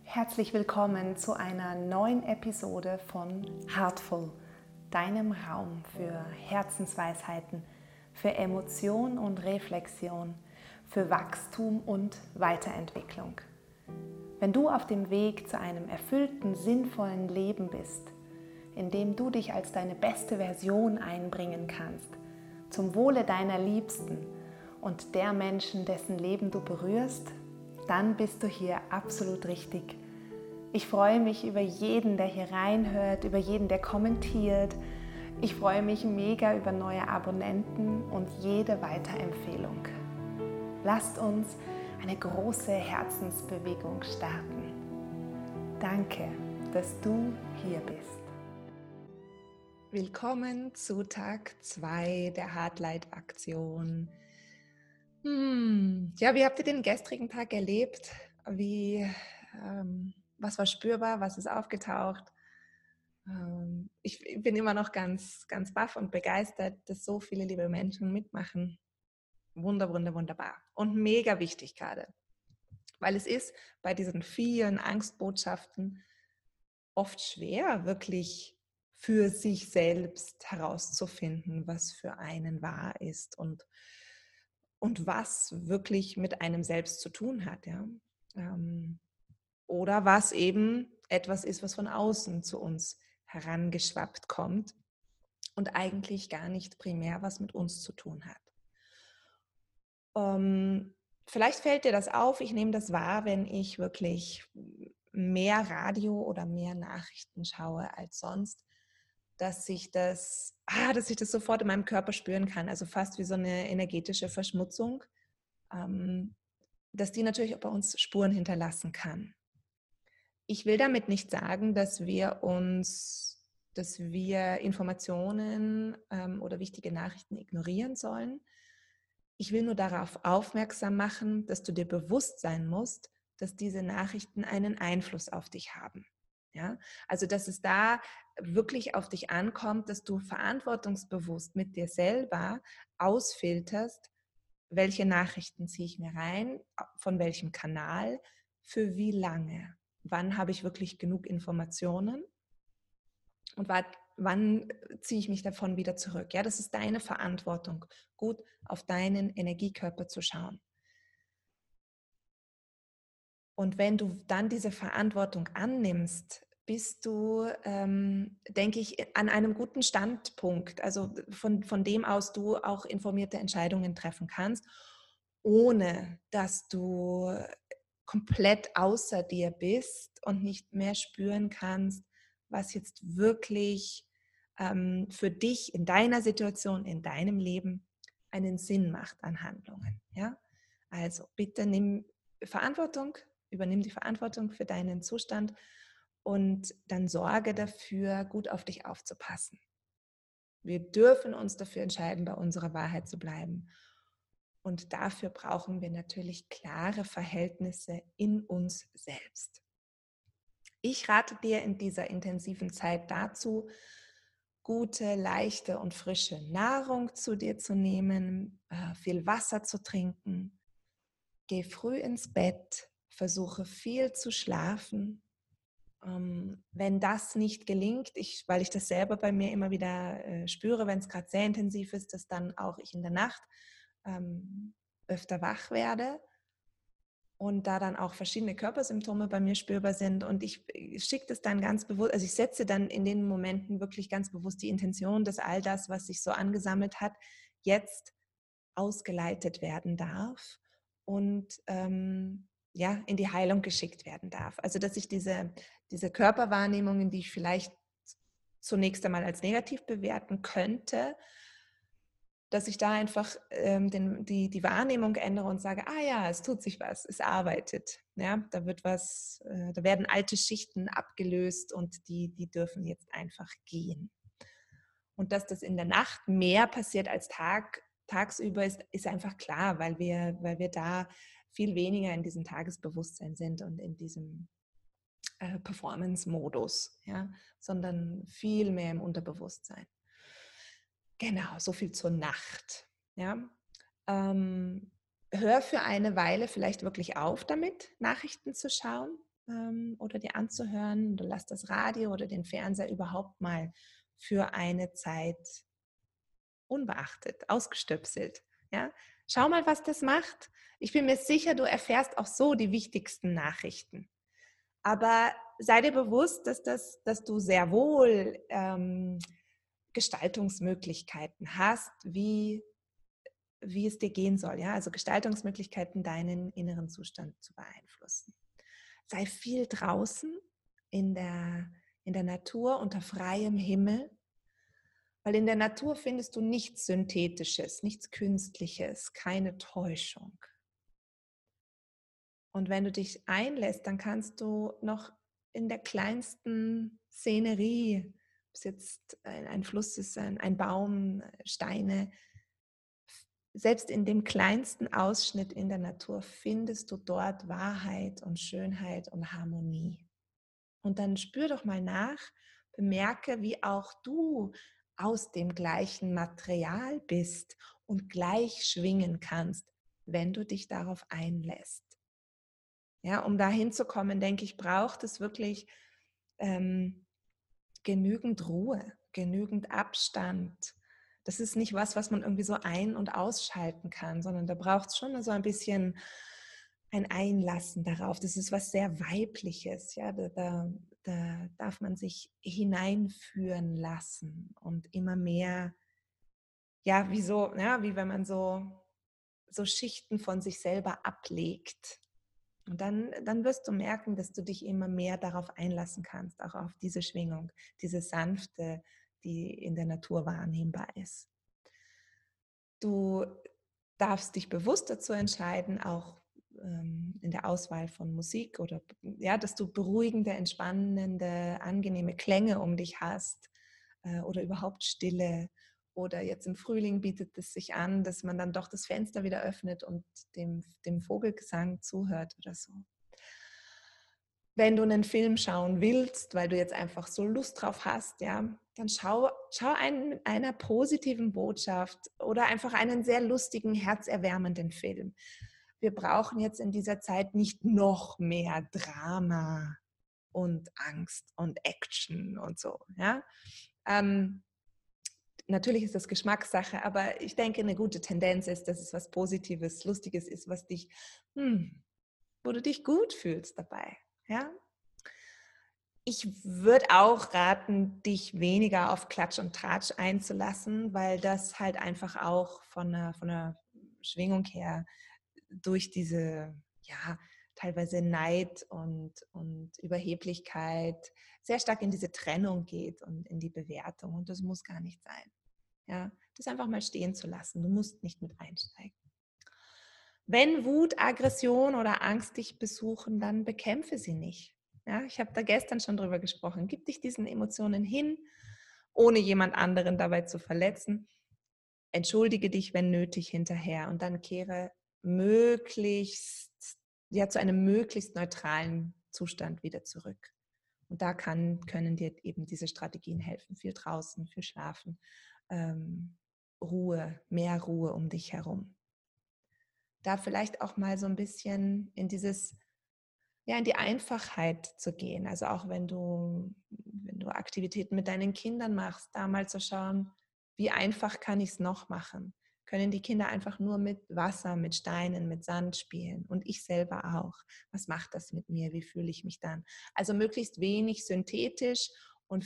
Herzlich willkommen zu einer neuen Episode von Heartful, deinem Raum für Herzensweisheiten, für Emotion und Reflexion, für Wachstum und Weiterentwicklung. Wenn du auf dem Weg zu einem erfüllten, sinnvollen Leben bist, in dem du dich als deine beste Version einbringen kannst, zum Wohle deiner Liebsten und der Menschen, dessen Leben du berührst, dann bist du hier absolut richtig. Ich freue mich über jeden, der hier reinhört, über jeden, der kommentiert. Ich freue mich mega über neue Abonnenten und jede Weiterempfehlung. Lasst uns eine große Herzensbewegung starten. Danke, dass du hier bist. Willkommen zu Tag 2 der Heartlight-Aktion. Ja, wie habt ihr den gestrigen Tag erlebt? Was war spürbar? Was ist aufgetaucht? Ich bin immer noch ganz, ganz baff und begeistert, dass so viele liebe Menschen mitmachen. Wunderbar. Und mega wichtig gerade. Weil es ist bei diesen vielen Angstbotschaften oft schwer, wirklich für sich selbst herauszufinden, was für einen wahr ist und was wirklich mit einem selbst zu tun hat. Ja? Oder was eben etwas ist, was von außen zu uns herangeschwappt kommt und eigentlich gar nicht primär was mit uns zu tun hat. Vielleicht fällt dir das auf, ich nehme das wahr, wenn ich wirklich mehr Radio oder mehr Nachrichten schaue als sonst, dass ich das sofort in meinem Körper spüren kann, also fast wie so eine energetische Verschmutzung, dass die natürlich auch bei uns Spuren hinterlassen kann. Ich will damit nicht sagen, dass wir Informationen oder wichtige Nachrichten ignorieren sollen. Ich will nur darauf aufmerksam machen, dass du dir bewusst sein musst, dass diese Nachrichten einen Einfluss auf dich haben. Ja? Also, dass es da wirklich auf dich ankommt, dass du verantwortungsbewusst mit dir selber ausfilterst, welche Nachrichten ziehe ich mir rein, von welchem Kanal, für wie lange. Wann habe ich wirklich genug Informationen und wann ziehe ich mich davon wieder zurück. Ja, das ist deine Verantwortung, gut auf deinen Energiekörper zu schauen. Und wenn du dann diese Verantwortung annimmst, bist du, denke ich, an einem guten Standpunkt, also von dem aus du auch informierte Entscheidungen treffen kannst, ohne dass du komplett außer dir bist und nicht mehr spüren kannst, was jetzt wirklich für dich in deiner Situation, in deinem Leben einen Sinn macht an Handlungen. Ja? Also bitte übernimm die Verantwortung für deinen Zustand und dann sorge dafür, gut auf dich aufzupassen. Wir dürfen uns dafür entscheiden, bei unserer Wahrheit zu bleiben. Und dafür brauchen wir natürlich klare Verhältnisse in uns selbst. Ich rate dir in dieser intensiven Zeit dazu, gute, leichte und frische Nahrung zu dir zu nehmen, viel Wasser zu trinken. Geh früh ins Bett, versuche viel zu schlafen. Wenn das nicht gelingt, weil ich das selber bei mir immer wieder spüre, wenn es gerade sehr intensiv ist, dass dann auch ich in der Nacht öfter wach werde und da dann auch verschiedene Körpersymptome bei mir spürbar sind und ich schicke das dann ganz bewusst, also ich setze dann in den Momenten wirklich ganz bewusst die Intention, dass all das, was sich so angesammelt hat, jetzt ausgeleitet werden darf und ja, in die Heilung geschickt werden darf. Also dass ich diese Körperwahrnehmungen, die ich vielleicht zunächst einmal als negativ bewerten könnte, dass ich da einfach die Wahrnehmung ändere und sage, ja, es tut sich was, es arbeitet. Ja, da werden alte Schichten abgelöst und die dürfen jetzt einfach gehen. Und dass das in der Nacht mehr passiert als tagsüber, ist einfach klar, weil wir da viel weniger in diesem Tagesbewusstsein sind und in diesem Performance-Modus, ja, sondern viel mehr im Unterbewusstsein. Genau, so viel zur Nacht. Ja. Hör für eine Weile vielleicht wirklich auf damit, Nachrichten zu schauen. oder dir anzuhören, oder lass das Radio oder den Fernseher überhaupt mal für eine Zeit unbeachtet, ausgestöpselt. Ja? Schau mal, was das macht. Ich bin mir sicher, du erfährst auch so die wichtigsten Nachrichten. Aber sei dir bewusst, dass du sehr wohl Gestaltungsmöglichkeiten hast, wie es dir gehen soll. Ja? Also Gestaltungsmöglichkeiten, deinen inneren Zustand zu beeinflussen. Sei viel draußen in der Natur unter freiem Himmel, weil in der Natur findest du nichts Synthetisches, nichts Künstliches, keine Täuschung. Und wenn du dich einlässt, dann kannst du noch in der kleinsten Szenerie, ob es jetzt ein Fluss ist, ein Baum, Steine, selbst in dem kleinsten Ausschnitt in der Natur findest du dort Wahrheit und Schönheit und Harmonie. Und dann spür doch mal nach, bemerke, wie auch du aus dem gleichen Material bist und gleich schwingen kannst, wenn du dich darauf einlässt. Ja, um da hinzukommen, denke ich, braucht es wirklich genügend Ruhe, genügend Abstand. Das ist nicht was man irgendwie so ein- und ausschalten kann, sondern da braucht es schon so ein bisschen ein Einlassen darauf. Das ist was sehr Weibliches. Ja? Da darf man sich hineinführen lassen und immer mehr, ja, wie wenn man so Schichten von sich selber ablegt. Und dann wirst du merken, dass du dich immer mehr darauf einlassen kannst, auch auf diese Schwingung, diese sanfte, die in der Natur wahrnehmbar ist. Du darfst dich bewusst dazu entscheiden, auch in der Auswahl von Musik oder ja, dass du beruhigende, entspannende, angenehme Klänge um dich hast oder überhaupt Stille. Oder jetzt im Frühling bietet es sich an, dass man dann doch das Fenster wieder öffnet und dem Vogelgesang zuhört oder so. Wenn du einen Film schauen willst, weil du jetzt einfach so Lust drauf hast, ja, dann schau einen mit einer positiven Botschaft oder einfach einen sehr lustigen, herzerwärmenden Film. Wir brauchen jetzt in dieser Zeit nicht noch mehr Drama und Angst und Action und so. Ja? Natürlich ist das Geschmackssache, aber ich denke, eine gute Tendenz ist, dass es was Positives, Lustiges ist, wo du dich gut fühlst dabei. Ja? Ich würde auch raten, dich weniger auf Klatsch und Tratsch einzulassen, weil das halt einfach auch von der Schwingung her durch diese, ja, teilweise Neid und Überheblichkeit sehr stark in diese Trennung geht und in die Bewertung. Und das muss gar nicht sein. Ja, das einfach mal stehen zu lassen. Du musst nicht mit einsteigen. Wenn Wut, Aggression oder Angst dich besuchen, dann bekämpfe sie nicht. Ja, ich habe da gestern schon drüber gesprochen. Gib dich diesen Emotionen hin, ohne jemand anderen dabei zu verletzen. Entschuldige dich, wenn nötig, hinterher und dann kehre zu einem möglichst neutralen Zustand wieder zurück. Und da können dir eben diese Strategien helfen. Viel draußen, viel schlafen, Ruhe, mehr Ruhe um dich herum. Da vielleicht auch mal so ein bisschen in die Einfachheit zu gehen. Also auch wenn du Aktivitäten mit deinen Kindern machst, da mal zu schauen, wie einfach kann ich es noch machen? Können die Kinder einfach nur mit Wasser, mit Steinen, mit Sand spielen? Und ich selber auch. Was macht das mit mir? Wie fühle ich mich dann? Also möglichst wenig synthetisch und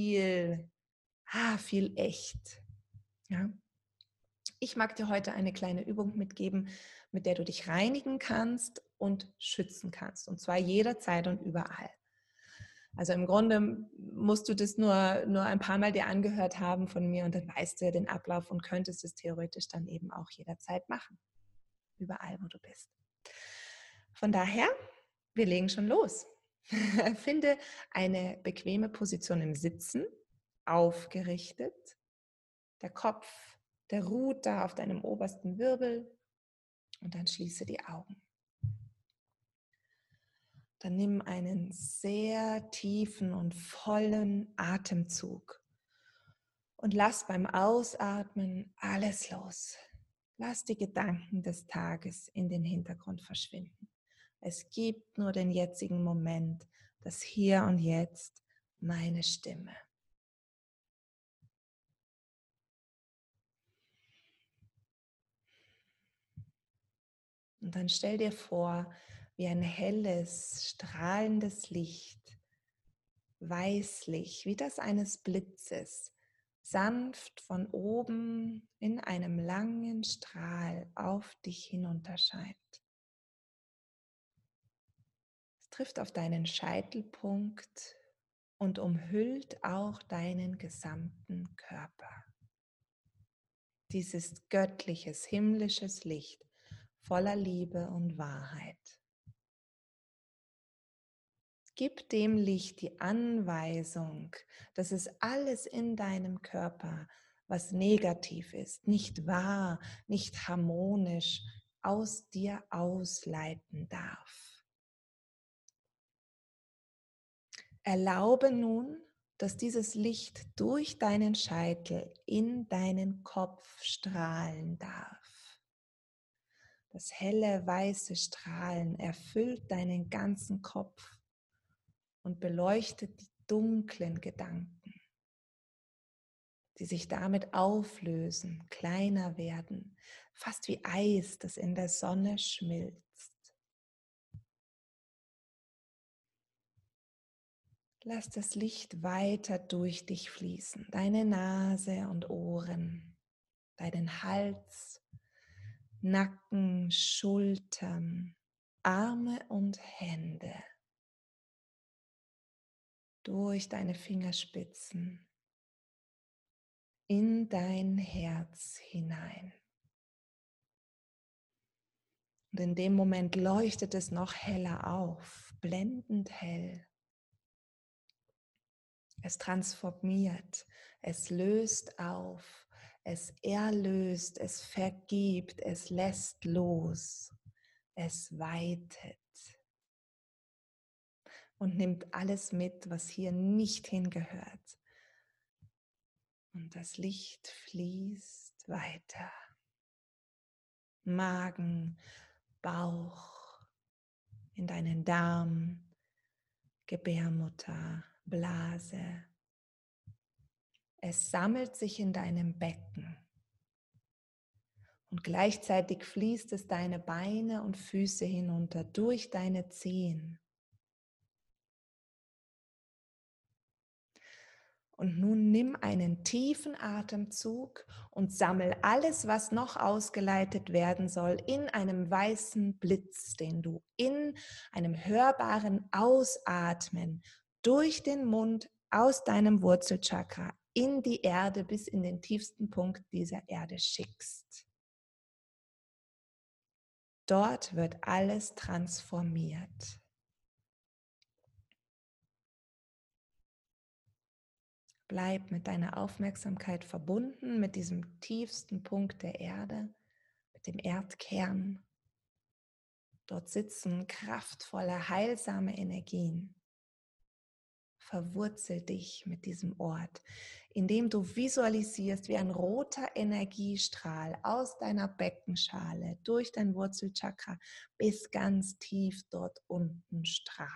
viel echt. Ja? Ich mag dir heute eine kleine Übung mitgeben, mit der du dich reinigen kannst und schützen kannst. Und zwar jederzeit und überall. Also im Grunde musst du das nur ein paar Mal dir angehört haben von mir und dann weißt du ja den Ablauf und könntest es theoretisch dann eben auch jederzeit machen. Überall, wo du bist. Von daher, wir legen schon los. Finde eine bequeme Position im Sitzen, aufgerichtet. Der Kopf, der ruht da auf deinem obersten Wirbel und dann schließe die Augen. Dann nimm einen sehr tiefen und vollen Atemzug und lass beim Ausatmen alles los. Lass die Gedanken des Tages in den Hintergrund verschwinden. Es gibt nur den jetzigen Moment, das Hier und Jetzt, meine Stimme. Und dann stell dir vor, wie ein helles, strahlendes Licht, weißlich, wie das eines Blitzes, sanft von oben in einem langen Strahl auf dich hinunterscheint. Es trifft auf deinen Scheitelpunkt und umhüllt auch deinen gesamten Körper. Dieses göttliches, himmlisches Licht voller Liebe und Wahrheit. Gib dem Licht die Anweisung, dass es alles in deinem Körper, was negativ ist, nicht wahr, nicht harmonisch, aus dir ausleiten darf. Erlaube nun, dass dieses Licht durch deinen Scheitel in deinen Kopf strahlen darf. Das helle weiße Strahlen erfüllt deinen ganzen Kopf und beleuchtet die dunklen Gedanken, die sich damit auflösen, kleiner werden, fast wie Eis, das in der Sonne schmilzt. Lass das Licht weiter durch dich fließen, deine Nase und Ohren, deinen Hals, Nacken, Schultern, Arme und Hände, durch deine Fingerspitzen, in dein Herz hinein. Und in dem Moment leuchtet es noch heller auf, blendend hell. Es transformiert, es löst auf, es erlöst, es vergibt, es lässt los, es weitet und nimmt alles mit, was hier nicht hingehört. Und das Licht fließt weiter. Magen, Bauch, in deinen Darm, Gebärmutter, Blase. Es sammelt sich in deinem Becken und gleichzeitig fließt es deine Beine und Füße hinunter durch deine Zehen. Und nun nimm einen tiefen Atemzug und sammel alles, was noch ausgeleitet werden soll, in einem weißen Blitz, den du in einem hörbaren Ausatmen durch den Mund aus deinem Wurzelchakra in die Erde bis in den tiefsten Punkt dieser Erde schickst. Dort wird alles transformiert. Bleib mit deiner Aufmerksamkeit verbunden mit diesem tiefsten Punkt der Erde, mit dem Erdkern. Dort sitzen kraftvolle, heilsame Energien. Verwurzel dich mit diesem Ort, indem du visualisierst, wie ein roter Energiestrahl aus deiner Beckenschale durch dein Wurzelchakra bis ganz tief dort unten strahlt.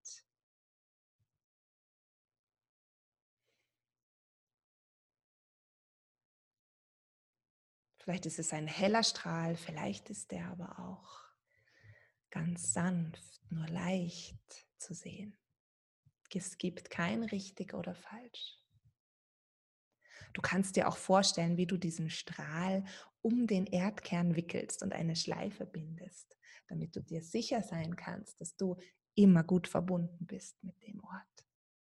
Vielleicht ist es ein heller Strahl, vielleicht ist der aber auch ganz sanft, nur leicht zu sehen. Es gibt kein richtig oder falsch. Du kannst dir auch vorstellen, wie du diesen Strahl um den Erdkern wickelst und eine Schleife bindest, damit du dir sicher sein kannst, dass du immer gut verbunden bist mit dem Ort.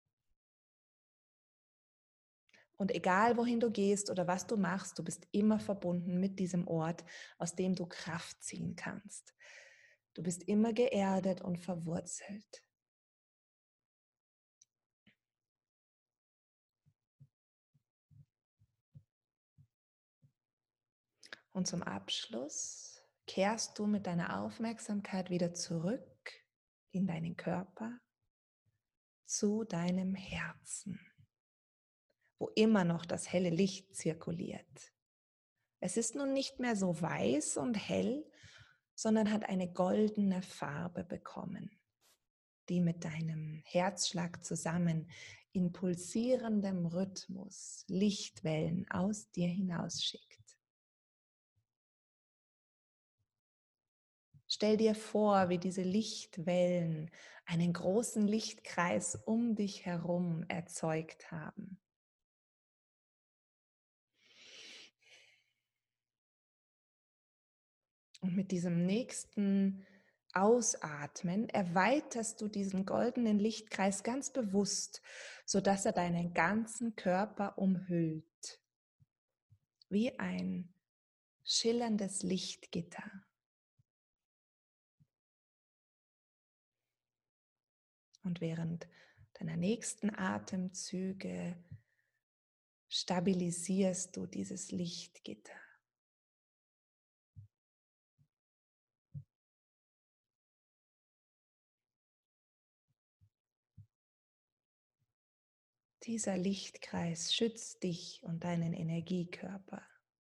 Und egal wohin du gehst oder was du machst, du bist immer verbunden mit diesem Ort, aus dem du Kraft ziehen kannst. Du bist immer geerdet und verwurzelt. Und zum Abschluss kehrst du mit deiner Aufmerksamkeit wieder zurück in deinen Körper, zu deinem Herzen, wo immer noch das helle Licht zirkuliert. Es ist nun nicht mehr so weiß und hell, sondern hat eine goldene Farbe bekommen, die mit deinem Herzschlag zusammen in pulsierendem Rhythmus Lichtwellen aus dir hinausschickt. Stell dir vor, wie diese Lichtwellen einen großen Lichtkreis um dich herum erzeugt haben. Und mit diesem nächsten Ausatmen erweiterst du diesen goldenen Lichtkreis ganz bewusst, sodass er deinen ganzen Körper umhüllt, wie ein schillerndes Lichtgitter. Und während deiner nächsten Atemzüge stabilisierst du dieses Lichtgitter. Dieser Lichtkreis schützt dich und deinen Energiekörper.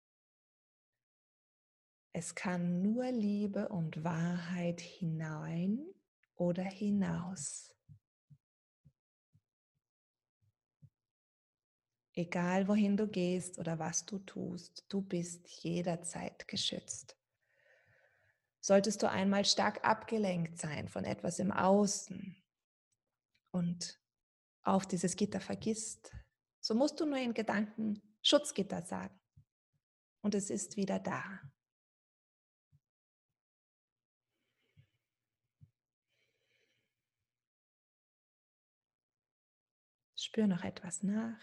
Es kann nur Liebe und Wahrheit hinein oder hinaus. Egal wohin du gehst oder was du tust, du bist jederzeit geschützt. Solltest du einmal stark abgelenkt sein von etwas im Außen und auf dieses Gitter vergisst, so musst du nur in Gedanken Schutzgitter sagen und es ist wieder da. Spür noch etwas nach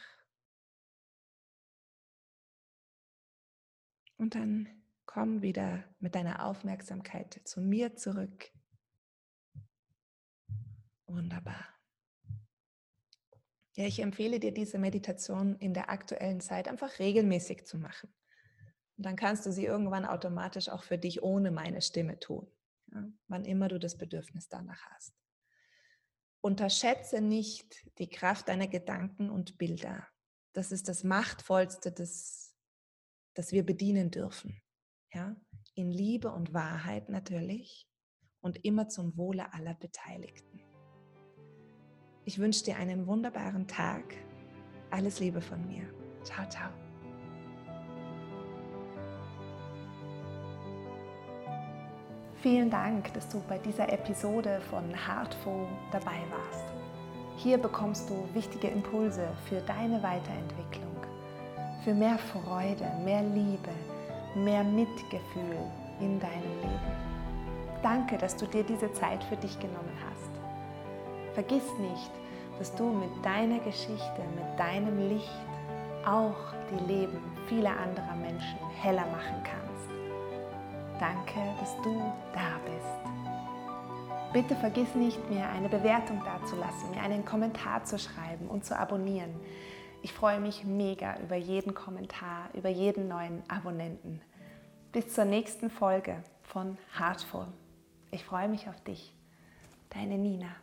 und dann komm wieder mit deiner Aufmerksamkeit zu mir zurück. Wunderbar. Ja, ich empfehle dir diese Meditation in der aktuellen Zeit einfach regelmäßig zu machen. Und dann kannst du sie irgendwann automatisch auch für dich ohne meine Stimme tun, ja, wann immer du das Bedürfnis danach hast. Unterschätze nicht die Kraft deiner Gedanken und Bilder. Das ist das Machtvollste, das wir bedienen dürfen. Ja? In Liebe und Wahrheit natürlich und immer zum Wohle aller Beteiligten. Ich wünsche dir einen wunderbaren Tag. Alles Liebe von mir. Ciao, ciao. Vielen Dank, dass du bei dieser Episode von Heartful dabei warst. Hier bekommst du wichtige Impulse für deine Weiterentwicklung, für mehr Freude, mehr Liebe, mehr Mitgefühl in deinem Leben. Danke, dass du dir diese Zeit für dich genommen hast. Vergiss nicht, dass du mit deiner Geschichte, mit deinem Licht auch die Leben vieler anderer Menschen heller machen kannst. Danke, dass du da bist. Bitte vergiss nicht, mir eine Bewertung dazulassen, mir einen Kommentar zu schreiben und zu abonnieren. Ich freue mich mega über jeden Kommentar, über jeden neuen Abonnenten. Bis zur nächsten Folge von Heartful. Ich freue mich auf dich. Deine Nina.